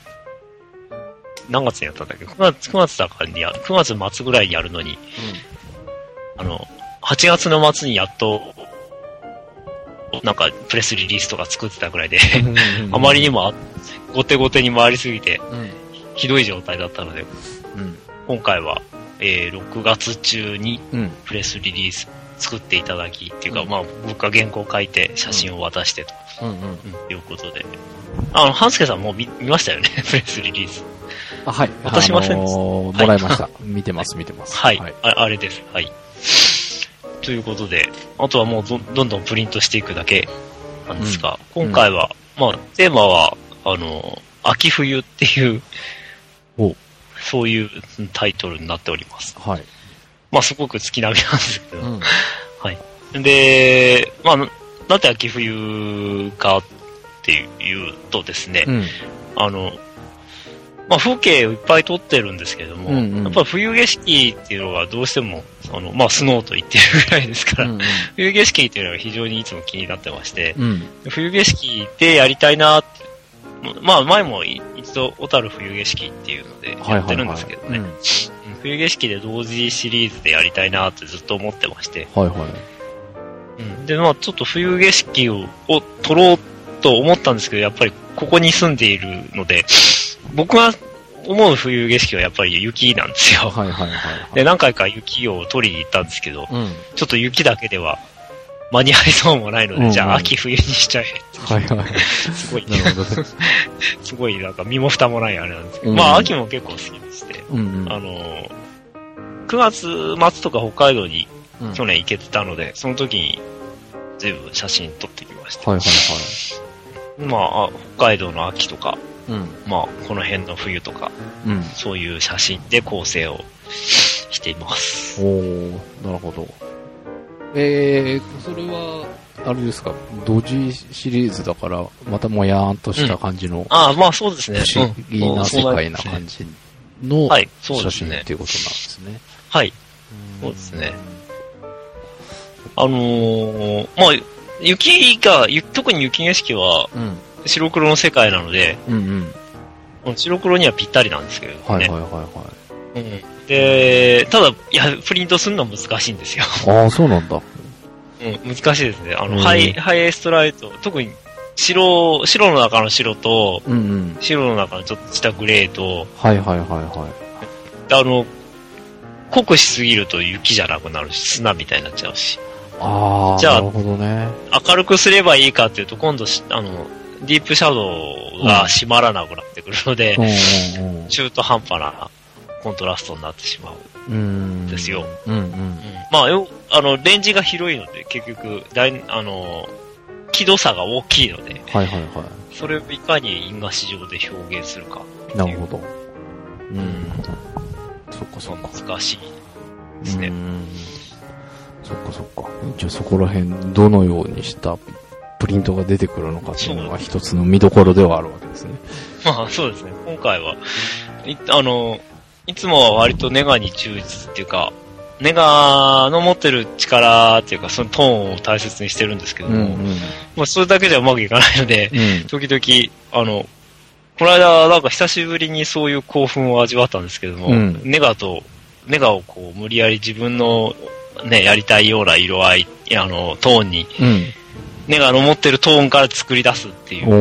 何月にやったんだっけ ?く 月、くがつだからにや、くがつ末ぐらいにやるのに、うん、あの、はちがつの末にやっと、なんか、プレスリリースとか作ってたぐらいで、あまりにも、後手後手に回りすぎて、うん、ひどい状態だったので、うん、今回は、えー、ろくがつ中に、プレスリリース、作っていただきっていうか、うん、まあ僕が原稿を書いて写真を渡してと、うんうんうん、いうことで、あの半助さんもう 見, 見ましたよねプレスリリース。 あ、はい。 渡しませんでした、 あのー、もらいました。見てます見てます。 はい。はい、あ, あれです。はい。ということで、あとはもう ど, どんどんプリントしていくだけなんですが、うん、今回は、うん、まあテーマはあの秋冬っていうおそういうタイトルになっております。 はい。 まあすごく月並みなんですけど、うん、はい。で、まあなんで秋冬かっていうとですね、うん、あのまあ風景をいっぱい撮ってるんですけども、うんうん、やっぱり冬景色っていうのがどうしてもあのまあスノーと言ってるぐらいですから、うんうん、冬景色っていうのが非常にいつも気になってまして、うん、冬景色でやりたいなってまあ前も一度小樽冬景色っていうのでやってるんですけどね。冬景色で同時シリーズでやりたいなってずっと思ってまして。はいはい。うん、で、まあちょっと冬景色をを撮ろうと思ったんですけど、やっぱりここに住んでいるので、僕が思う冬景色はやっぱり雪なんですよ。はいはいはい、はい。で、何回か雪を撮りに行ったんですけど、うん、ちょっと雪だけでは間に合いそうもないので、うんうん、じゃあ秋冬にしちゃえ。はいはい。すごい、なるほど。すごいなんか身も蓋もないあれなんですけど、うん、まあ秋も結構好きでして、うんうん、あの、くがつ末とか北海道に去年行けてたので、うん、その時に全部写真撮ってきました。はいはいはい。まあ、北海道の秋とか、うん、まあ、この辺の冬とか、うん、そういう写真で構成をしています。 おー、なるほど。えー、それは、あれですか、ドジシリーズだから、またもやーんとした感じの、うん、 ああ、まあそうですね。 不思議な世界な感じの写真っていうことなんですね。 はい、そうですね。あのー、まあ、雪が、特に雪景色は、白黒の世界なので、うんうん、白黒にはぴったりなんですけどね。はいはいはいはい。うん、で、ただ、いや、プリントするのは難しいんですよ。 ああ、そうなんだ。 うん、難しいですね。あの、ハイ、ハイエストライト、特に白、白の中の白と、うんうん、白の中のちょっとしたグレーと、 はいはいはいはい。 あの、濃くしすぎると雪じゃなくなるし、砂みたいになっちゃうし。 ああ、じゃあ、なるほどね。 明るくすればいいかっていうと、今度、あの、ディープシャドウが締まらなくなってくるので、うん、中途半端なコントラストになってしまうんですよ。うんうんうん、まあ、あの、レンジが広いので、結局、大あの、輝度差が大きいので、はいはいはい。それをいかに印画紙上で表現するか。 なるほど。うん。そっかそっか。 難しいですね。うんそっかそっか。じゃあそこら辺どのようにしたプリントが出てくるのかっていうのが一つの見どころではあるわけですね。 まあそうですね。今回は、いあの、いつもは割とネガに忠実っていうか、ネガの持ってる力っていうか、そのトーンを大切にしてるんですけども、うんうん、まあそれだけじゃうまくいかないので、うん、時々、あの、この間なんか久しぶりにそういう興奮を味わったんですけども、うん、ネガと、ネガをこう無理やり自分のね、やりたいような色合い、あの、トーンに、うん、ネガの持ってるトーンから作り出すっていう、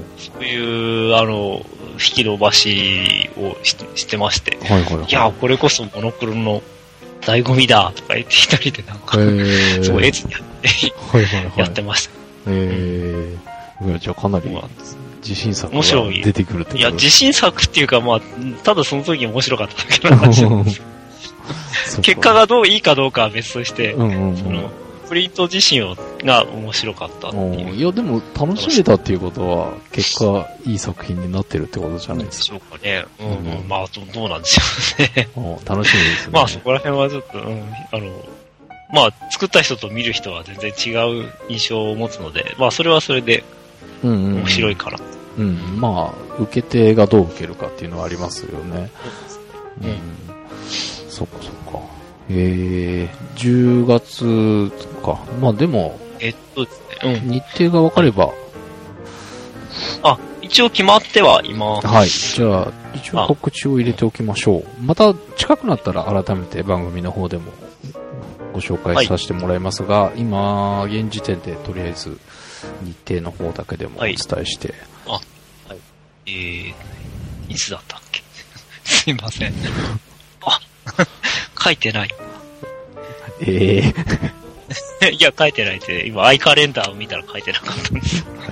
そういう、あの、引き伸ばしを し, してまして、はいはいはい、いや、これこそモノクロの醍醐味だとか言って一人でなんか、すごいエツにやって、はいはいはい、やってました。 へー。じゃあかなり自信作が出てくるってことですか？ いや、自信作っていうか、まあ、ただその時面白かっただけの話なんです結果がどういいかどうかは別として、うんうんうん、そのプリント自身をが面白かったっていう。 いや、でも楽しめたっていうことは、結果いい作品になってるってことじゃないですか。 でしょうかね。うん、うん、まあど、どうなんでしょうね。 楽しみですね。 まあそこら辺はちょっと、うん、あの、まあ作った人と見る人は全然違う印象を持つので、まあそれはそれで面白いかな。 うん、うんうん、まあ、受け手がどう受けるかっていうのはありますよね。うん、うん、そっかそっか。えー、じゅうがつか。まあでも、 えっとですね、 うん、日程が分かれば。 あ、一応決まってはいます。 はい。じゃあ、一応告知を入れておきましょう。また近くなったら改めて番組の方でもご紹介させてもらいますが、はい、今、現時点でとりあえず日程の方だけでもお伝えして。 はい、あ、はい。えー、いつだったっけすいません。あ書いてない。 ええー。いや、書いてないって、今、アイカレンダーを見たら書いてなかったんですよ。はい。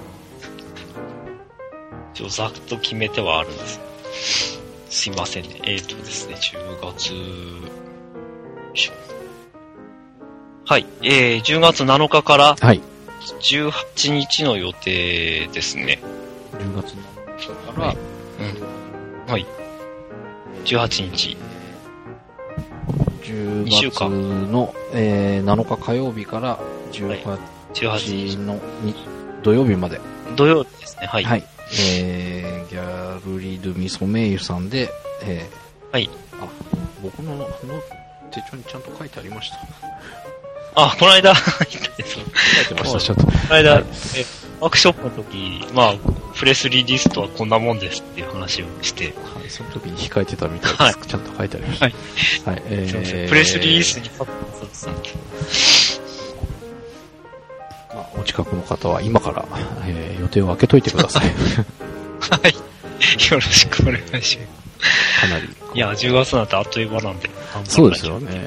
一応、ざっと決めてはあるんです。すいませんね。えーとですね、じゅうがつ、はい、えー、じゅうがつなのかから、はい。じゅうはちにちの予定ですね。 じゅうがつなのかから、はい。 うん。はい。じゅうはちにち。 じゅうがつの、えー、なのか火曜日からじゅうはちにちの土曜日まで。 土曜日ですね、はい。 はい。えー、ギャルリー・ドゥ・ミソメイユさんで、えー、はい。 あ、僕のの手帳にちゃんと書いてありました。 あ、この間、書いてました、ちょっと。この間、はい、えワークショップの時、まあ、 プレスリリースとはこんなもんですっていう話をして。はい、 その時に控えてたみたいです。はい、ちゃんと書いてありました。はい。はい、 えー、プレスリリースに書くそうですね。 まあ、お近くの方は今から、えー、予定を空けといてください。 はい。よろしくお願いします。 かなり。 いや、じゅうがつなんてあっという間なんで。 そうですよね。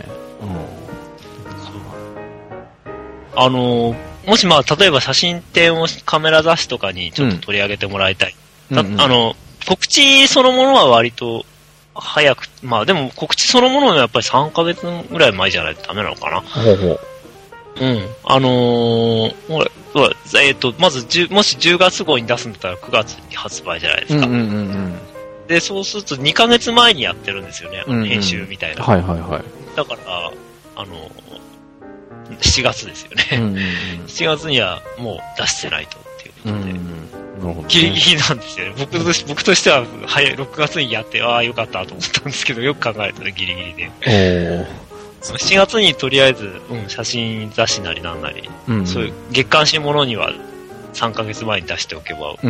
うん。あのー、もしまあ、例えば写真展をカメラ雑誌とかにちょっと取り上げてもらいたい。うんうんうん、あの、告知そのものは割と早く、まあでも告知そのものはやっぱりさんかげつぐらい前じゃないとダメなのかな。ほうほう。うん。あのー、ほら、えっ、ー、と、まずじゅう、もしじゅうがつ号に出すんだったらくがつに発売じゃないですか。うんうんうんうん、で、そうするとにかげつまえにやってるんですよね。うんうん、編集みたいな。 はいはいはい。 だから、あのー、しちがつですよね。うんうんうん、しちがつにはもう出してないとっていうことで。うんうん、なるほどね、ギリギリなんですよね。僕とし、僕としては、早い、ろくがつにやって、ああ、よかったと思ったんですけど、よく考えたらギリギリで。しちがつにとりあえず、うん、写真雑誌なりなんなり、うんうん、そういう月刊誌ものにはさんかげつまえに出しておけば送って、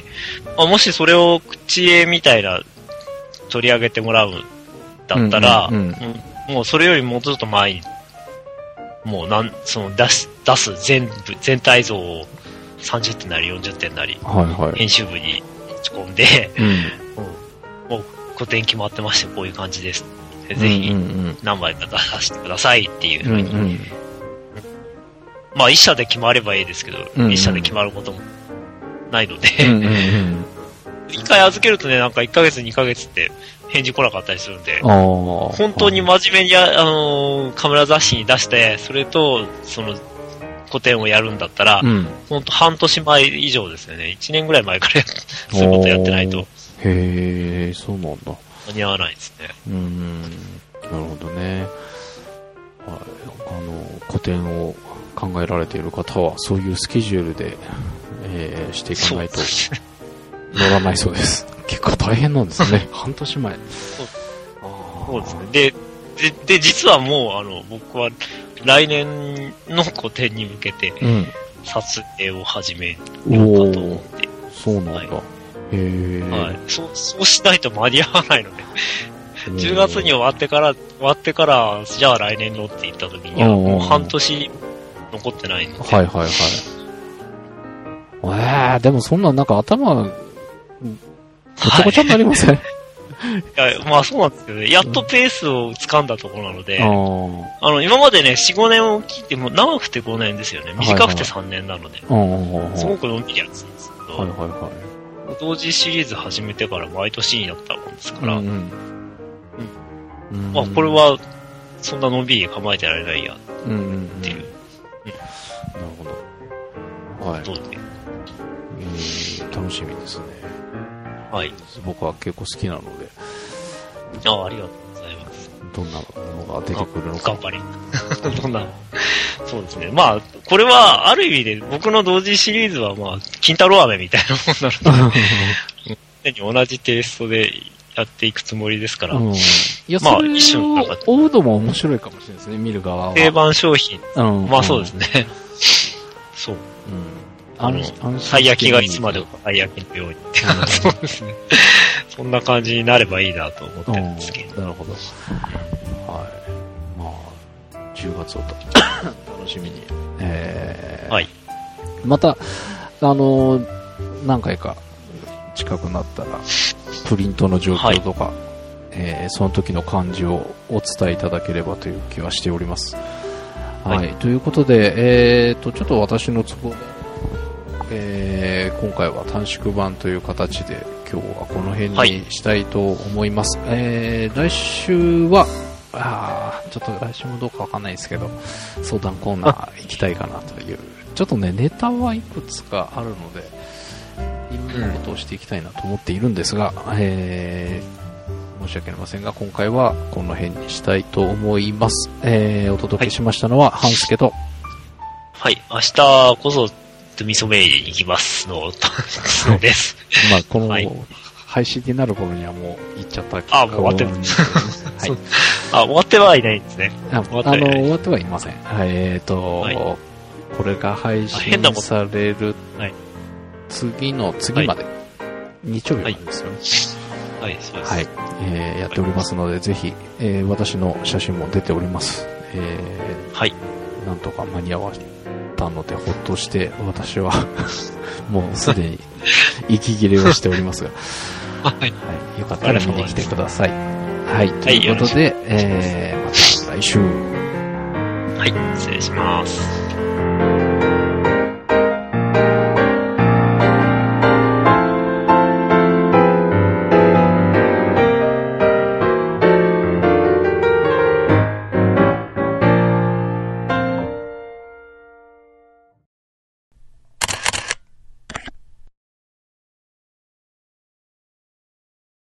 うんまあ、もしそれを口絵みたいな取り上げてもらうんだったら、うんうんうん、もうそれよりもうちょっと前に、もうなん、その出す、出す全部、全体像をさんじゅってんなりよんじゅってんなり、はいはい、編集部に持ち込んで、うん、もう個展決まってまして、こういう感じです。ぜひ何枚か出してくださいっていうふうに、うんうん、まあ一社で決まればいいですけど、うんうん、一社で決まることもないので、うんうんうん、一回預けるとね、なんかいっかげつにかげつって返事来なかったりするんで、本当に真面目にあのー、カメラ雑誌に出して、それとその個展をやるんだったら、うん、本当半年前以上ですよね。いちねんぐらい前からそういうことやってないと。 へー、そうなんだ。 間に合わないですね。 うーん、なるほどね。はい、あの個展を考えられている方はそういうスケジュールで、えー、していかないと乗らないそうです。結構大変なんですね。半年前。そうそうですね。で、で、で実はもうあの僕は来年の個展に向けて撮影を始めようかと思って。うん、 そうなんだ。はいへーはい、そう、そうしないと間に合わないのでじゅうがつに終わってから、終わってから、じゃあ来年のって言った時には、もう半年残ってないんで。 はいはいはい。えー、でもそんななんか頭、ごちゃごちゃになりません、はい、 いや、まあそうなんですけどね、やっとペースを掴んだところなので、うん、あの、今までね、よん、ごねんを聞いても、長くてごねんですよね。短くてさんねんなので、はいはい、すごくのんびりやってたんですけど、はいはいはい同時シリーズ始めてから毎年になったもんですから、うんうんうん、まあこれはそんなのんびり構えてられないやっていう。うんうんうん、なるほど。はい。どうで、えー、楽しみですね。 はい。 僕は結構好きなので。 ああ、ありがとうございます。 どんなのが出てくるのか。 頑張り。どんなのそうですね。まあ、これは、ある意味で、僕の同時シリーズは、まあ、金太郎飴みたいなもんなので、同じテイストでやっていくつもりですから。うん、いや、まあ、一瞬なんか。追うのも面白いかもしれないですね、見る側は。 定番商品。うん、まあ、そうですね。そう。うん。あの、たい焼きがいつまでもたい焼きのようにって。そうですね。そんな感じになればいいなと思ってるんですけど。 なるほど。はい。まあ、じゅうがつを楽しみに。えー、 はい。 また、あのー、何回か近くなったら、プリントの状況とか、はい、えー、その時の感じをお伝えいただければという気はしております。はい。はい、ということで、えーと、ちょっと私の都合で、えー、今回は短縮版という形で今日はこの辺にしたいと思います。はい、えー、来週は、あちょっと来週もどうかわかんないですけど、相談コーナー行きたいかなという、ちょっとね、ネタはいくつかあるので、いろんなことをしていきたいなと思っているんですが、うん、えー、申し訳ありませんが、今回はこの辺にしたいと思います。えー、お届けしましたのは、半助と、 はい、明日こそ、味噌メイに行きますの、のです。 まあ、この、配信になる頃にはもう行っちゃったあ、もう終わってるんです、はい。あ、終わってはいないんですね。 あ、終わってはいない。あの、終わってはいません。えっ、ー、と、はい、これが配信される次の次まで、はい、日曜日なんですよね。 はい、はい、そうです。 はい、えー、やっておりますので、ぜひ、えー、私の写真も出ております。えー、 はい。 なんとか間に合わせたので、ほっとして、私は、もうすでに、息切れをしておりますが、はい。はい。よかったら見に来てください。はい。ということで、はい、えー、また来週。 はい、失礼します。